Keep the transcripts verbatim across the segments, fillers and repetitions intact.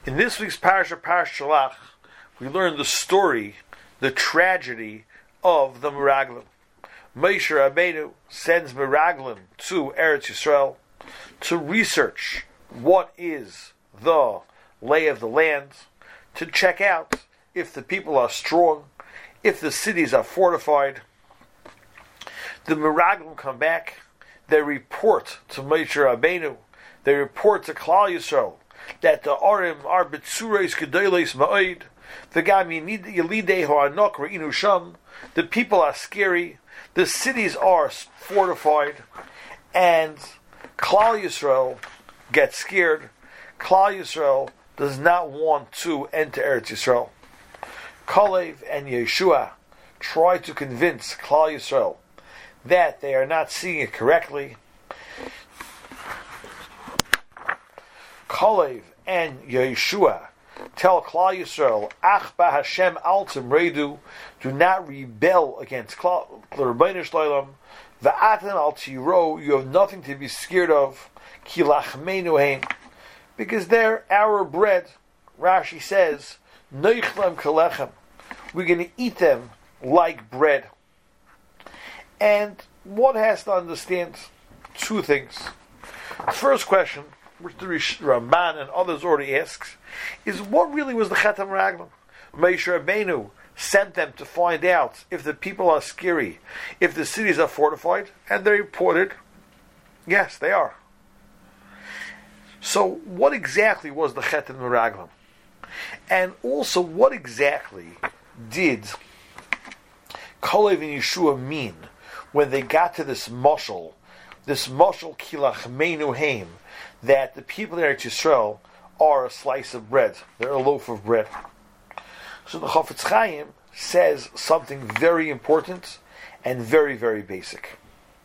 In this week's Parasha, Parashat Shalach, we learn the story, the tragedy of the Meraglim. Moshe Rabbeinu sends Meraglim to Eretz Yisrael to research what is the lay of the land, to check out if the people are strong, if the cities are fortified. The Meraglim come back, they report to Moshe Rabbeinu, they report to Klal Yisrael, that the Arim are Betzureis Gedolos Ma'od, the Gam Yelidei Ho'anok Re'inu Sham, the people are scary, the cities are fortified, and Klal Yisrael gets scared. Klal Yisrael does not want to enter Eretz Yisrael. Kalev and Yeshua try to convince Klal Yisrael that they are not seeing it correctly. Kalev and Yeshua tell Klal Yisrael, Ach ba Hashem al timredu, do not rebel against Rebbeinu Shloim, va'atan al tiro, you have nothing to be scared of, ki lachmeinu heim, because they're our bread. Rashi says, Neichlem kalechem, we're going to eat them like bread. And one has to understand two things. The first question, which the Ramban and others already asks, is what really was the Chet HaMeraglim? Moshe Rabbeinu sent them to find out if the people are scary, if the cities are fortified, and they reported, yes, they are. So what exactly was the Chet HaMeraglim? And also, what exactly did Kalev and Yeshua mean when they got to this mashal, this mashal kilach meinu heim, that the people in Eretz Yisrael are a slice of bread, they're a loaf of bread? So the Chafetz Chaim says something very important and very, very basic.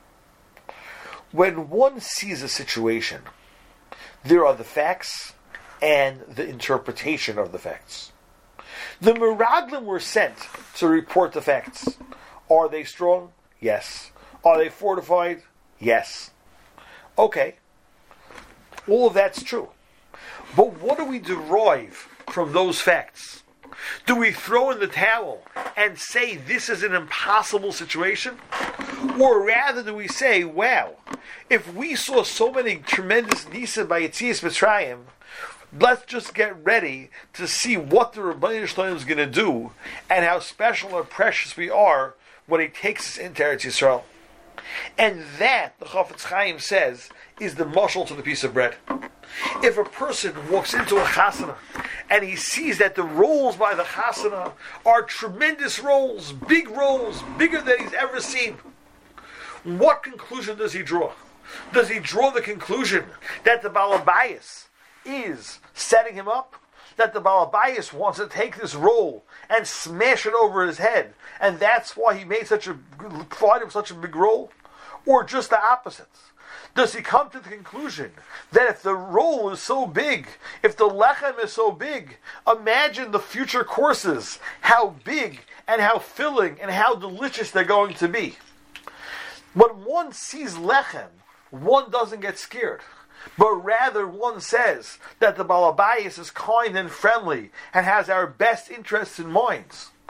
When one sees a situation, there are the facts and the interpretation of the facts. The Meraglim were sent to report the facts. Are they strong? Yes. Are they fortified? Yes. Okay. All of that's true. But what do we derive from those facts? Do we throw in the towel and say this is an impossible situation? Or rather do we say, wow, if we saw so many tremendous nisim by Yetzias Mitzrayim, let's just get ready to see what the Rebbeinu Shloim is going to do and how special and precious we are when he takes us into Eretz Yisrael. And that, the Chafetz Chaim says, is the mashal to the piece of bread. If a person walks into a chasana and he sees that the rolls by the chasana are tremendous rolls, big rolls, bigger than he's ever seen, what conclusion does he draw? Does he draw the conclusion that the Baal Habayis is setting him up? That the Baal Habayis wants to take this roll and smash it over his head, and that's why he made such a find him such a big roll? Or just the opposite? Does he come to the conclusion that if the roll is so big, if the lechem is so big, imagine the future courses, how big and how filling and how delicious they're going to be? When one sees lechem, one doesn't get scared, but rather one says that the Baal Habayis is kind and friendly and has our best interests in mind.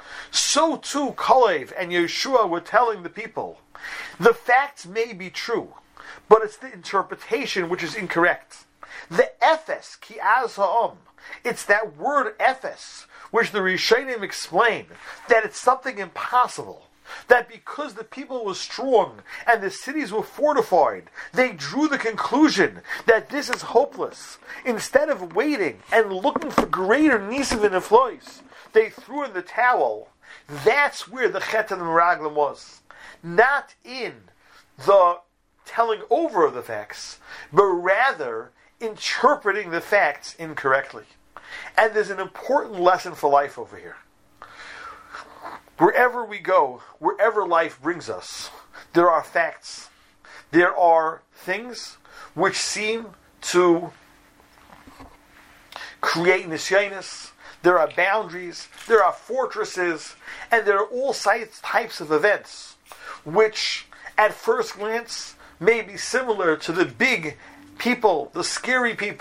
So too Kalev and Yeshua were telling the people, the facts may be true, but it's the interpretation which is incorrect. The ephes, ki az ha'am, it's that word ephes, which the Rishonim explain, that it's something impossible. That because the people were strong and the cities were fortified, they drew the conclusion that this is hopeless. Instead of waiting and looking for greater nisim and neflois, they threw in the towel. That's where the Chet HaMeraglim was. Not in the telling over of the facts, but rather interpreting the facts incorrectly. And there's an important lesson for life over here. Wherever we go, wherever life brings us, there are facts. There are things which seem to create nisyanis. There are boundaries. There are fortresses. And there are all types of events which, at first glance, may be similar to the big people, the scary people,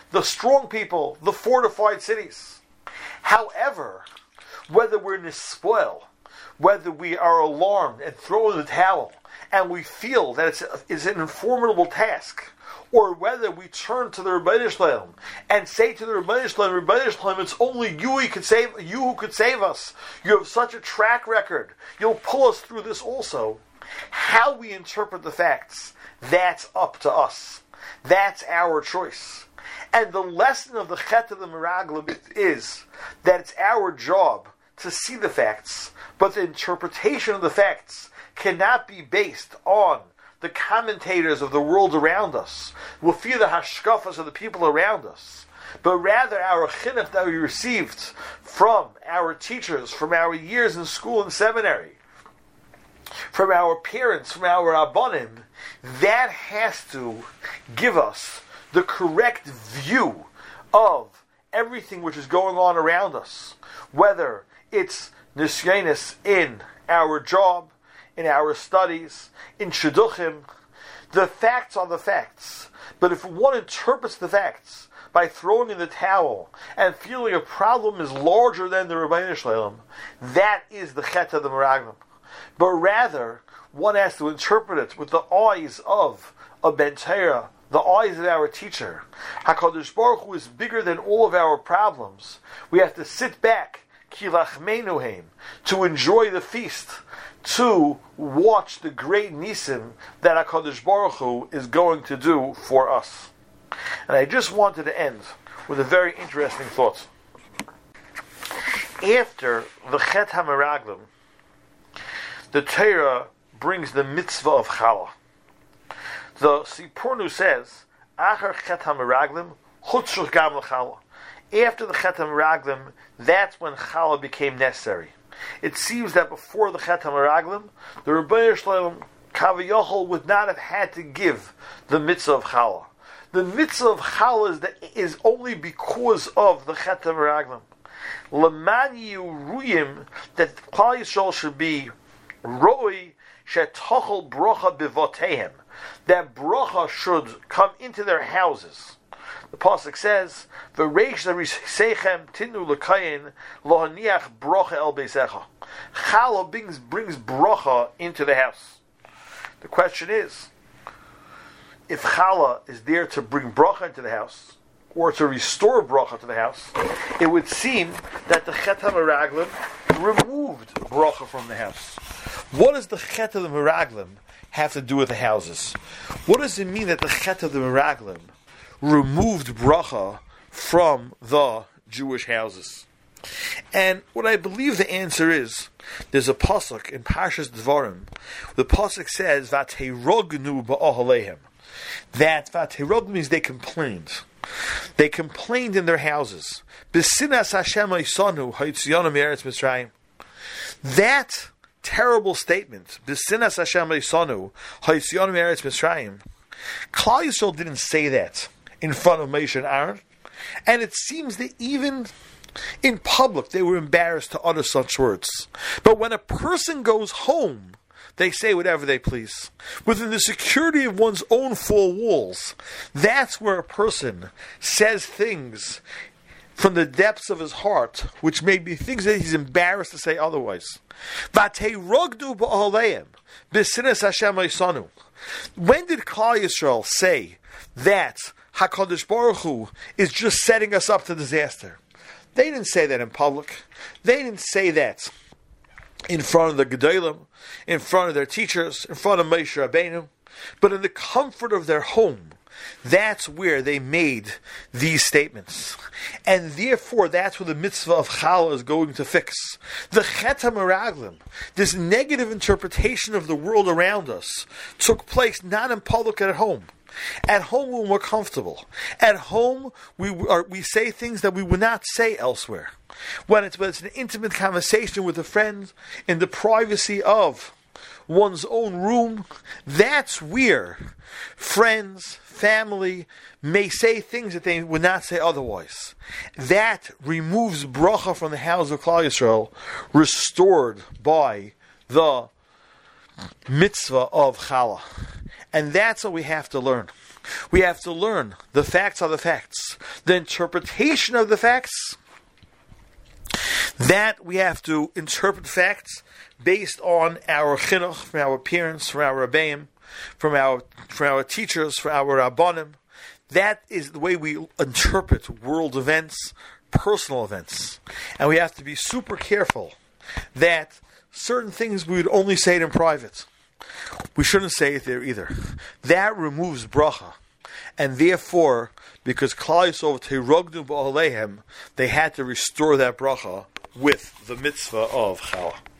the strong people, the fortified cities. However, whether we're nispoil, whether we are alarmed and throw in the towel, and we feel that it's, it's an formidable task, or whether we turn to the Rebbeinu Shalom and say to the Rebbeinu Shalom, Rebbeinu Shalom, it's only you who could save you who could save us. You have such a track record. You'll pull us through this also. How we interpret the facts, that's up to us. That's our choice. And the lesson of the Chet of the Meraglim is that it's our job to see the facts, but the interpretation of the facts cannot be based on the commentators of the world around us, will fear the hashkafas of the people around us, but rather our chinuch that we received from our teachers, from our years in school and seminary, from our parents, from our rabbanim, that has to give us the correct view of everything which is going on around us, whether it's nisyanis in our job, in our studies, in shidduchim. The facts are the facts. But if one interprets the facts by throwing in the towel and feeling a problem is larger than the Rebbeinu Shalom, that is the Chet of the Meraglim. But rather, one has to interpret it with the eyes of a Ben Torah, the eyes of our teacher. HaKadosh Baruch Hu is bigger than all of our problems. We have to sit back, kilachmenuhem, to enjoy the feast, to watch the great nisim that HaKadosh Baruch Hu is going to do for us. And I just wanted to end with a very interesting thought. After the Chet HaMeraglim, the Torah brings the mitzvah of challah. The Sipurnu says, Achar Chet HaMeraglim, chutzruch gam l'challah. After the Chet HaMeraglim, that's when challah became necessary. It seems that before the Chet HaMeraglim, the Rebbeinu Shalom Kaviyachol would not have had to give the mitzvah of challah. The mitzvah of challah is, that, is only because of the Chet HaMeraglim. L'man yiruyim, that Klal Yisrael should be roi shetochel brocha bivoteihem, that brocha should come into their houses. The pasuk says, "V'reish zarisechem tinu l'kayin lohaniach brocha el beisecha." Challah brings brings brocha into the house. The question is, if challah is there to bring brocha into the house, or to restore bracha to the house, it would seem that the Chet HaMeraglim removed bracha from the house. What does the Chet of the Meraglim have to do with the houses? What does it mean that the Chet of the Meraglim removed bracha from the Jewish houses? And what I believe the answer is, there's a pasuk in Parshas Dvarim. The pasuk says, "Vateirognu ba'ohaleihem." That vateirognu means they complained. They complained in their houses. B'sinas Hashem ha'isanu ha'itzionu me'eretz Mitzrayim. That terrible statement, B'sinas Hashem ha'isanu ha'itzionu me'eretz Mitzrayim. Klal Yisrael didn't say that in front of Moshe and Aaron, and it seems that even in public they were embarrassed to utter such words. But when a person goes home, they say whatever they please. Within the security of one's own four walls, that's where a person says things from the depths of his heart, which may be things that he's embarrassed to say otherwise. When did Klal Yisrael say that HaKadosh Baruch Hu is just setting us up to disaster? They didn't say that in public. They didn't say that in front of the Gedolim, in front of their teachers, in front of Moshe Rabbeinu, but in the comfort of their home. That's where they made these statements. And therefore, that's where the mitzvah of challah is going to fix. The Chet HaMeraglim, this negative interpretation of the world around us, took place not in public and at home. At home, we're more comfortable. At home, we are, we say things that we would not say elsewhere. When it's, when it's an intimate conversation with a friend in the privacy of one's own room, that's where friends, family may say things that they would not say otherwise. That removes bracha from the house of Klal Yisrael, restored by the mitzvah of challah. And that's what we have to learn. We have to learn the facts are the facts. The interpretation of the facts, that we have to interpret facts based on our chinuch, from our parents, from our rabbeim, from our from our teachers, from our rabbanim. That is the way we interpret world events, personal events. And we have to be super careful that certain things we would only say it in private. We shouldn't say it there either. That removes bracha. And therefore, because Klal Yisrael teirognu ba'alehem, they had to restore that bracha with the mitzvah of challah.